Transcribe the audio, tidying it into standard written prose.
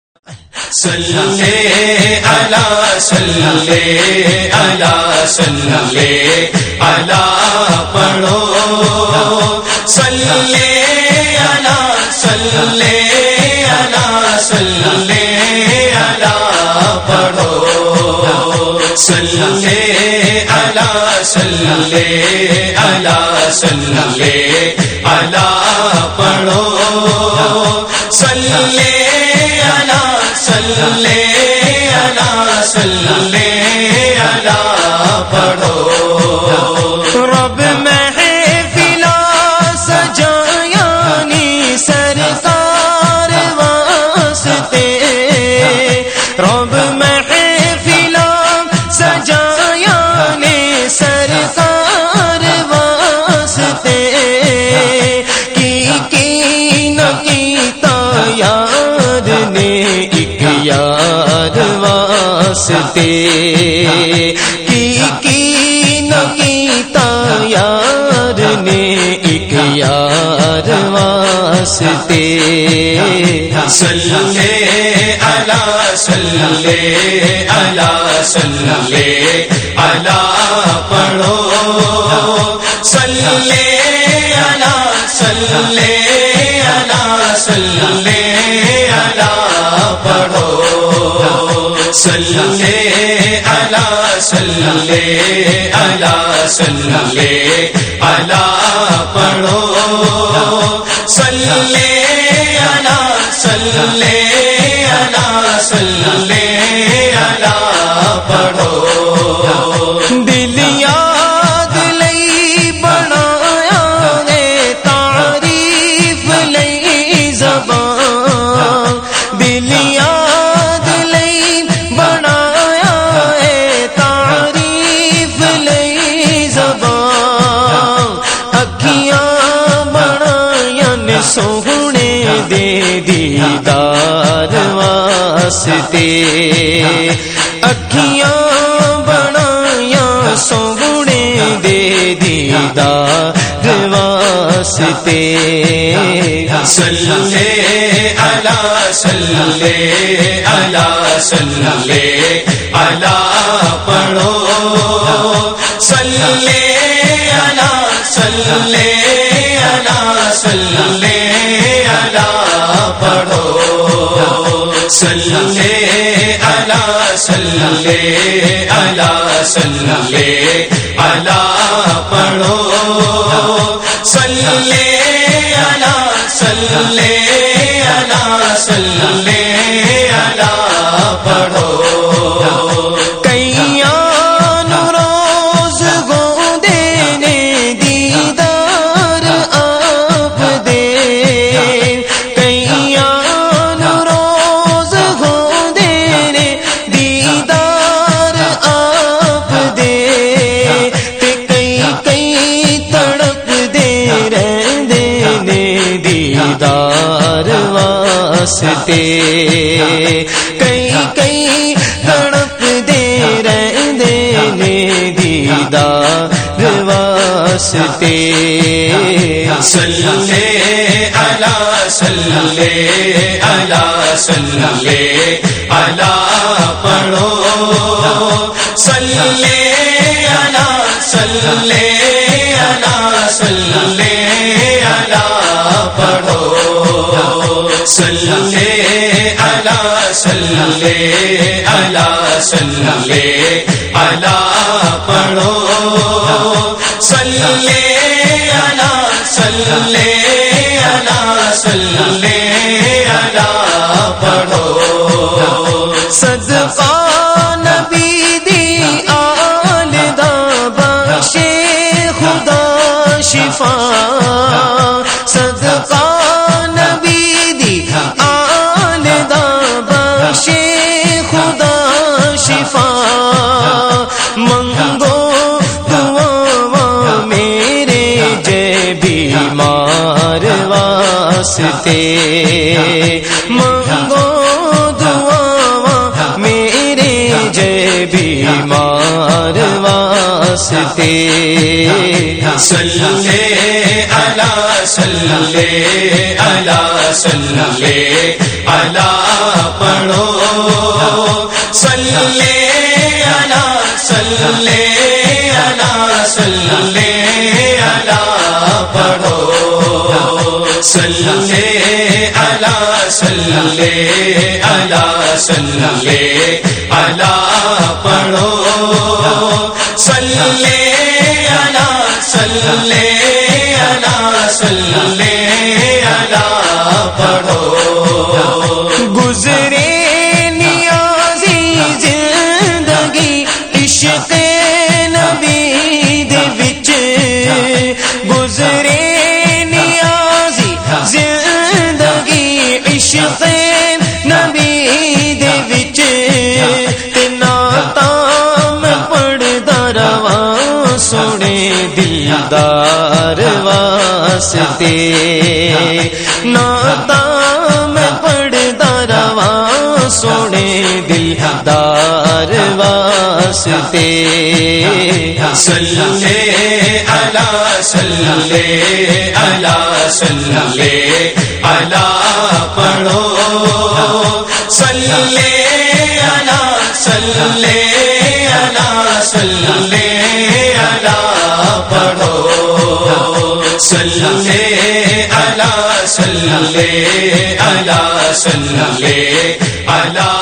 صلی علی صلی علی صلی علی پڑھو صلی علی صلی علی صلی علی پڑھو صلی علی صلی علی صلی علی پڑھو صلی علی صلی علی صلی علی پڑھو رب محفلیں سجایانی سرکار واسطے رب محفلیں سجایانی سرکار واسطے کی نہ کیتا یاد نے ایک یاد واسطے کی نہ کیتا یار نے ایک یار واسطے صلی علی صلی علی صلی علی پڑھو صلی علی صلی علی صلی علی پڑھو صلی علی صلی علی صلی علی پڑھو صلی علی صلی علی صلی علی پڑھو دل یاد لئی بنایا نے تعریف لئی زبان دل یاد لئی بنایا ہے تعریف لئی زبان اکھیاں بنایا نے سونے دے دیدار واسطے اکھیاں بنایا سونے دے دیدار واسطے صلی علی صلی علی صلی علی پڑھو صلی علی صلی علی صلی علی پڑھو صلی علی صلی علی صلی علی پڑھو صلی علی صلی علی صلی علی پڑھو کئیان روز گو دینے دیدار آپ دے کئیان روز گو دینے دیدار آپ دے تے کئی تڑپ دے رہندے نے دیدار واسطے کئی تڑپ دے رہندے نے دیدار واسطے صلی علی صلی علی صلی علی پڑھو صلی علی صلی علی صلی علی پڑھو صلی علی صلی علی صلی علی پڑھو صلی علی صلی علی صلی علی پڑھو صدقہ نبی دی آل دا بخشے خدا شفا صدقہ نبی دی آل دا بخشے خدا شفا منگو دعا میرے جے بیمار واسطے منگو دعا میرے جے بیمار واسطے صلی علی صلی علی صلی علی پڑھو علی صلی علی پڑھو صلی علی صلی علی صلی علی پڑھو گزرے نیازی زندگی عشق نبی دے وچ گزرے نیازی زندگی عشق نبی دے وچ تے نعتاں میں پڑھدا رواں سونے دلدار واسطے نعتاں میں پڑھدا رواں سونے دلدار واسطے صلی علی صلی علی صلی علی پڑھو صلی علی صلی علی صلی علی پڑھو صلی علی صلی علی صلی علی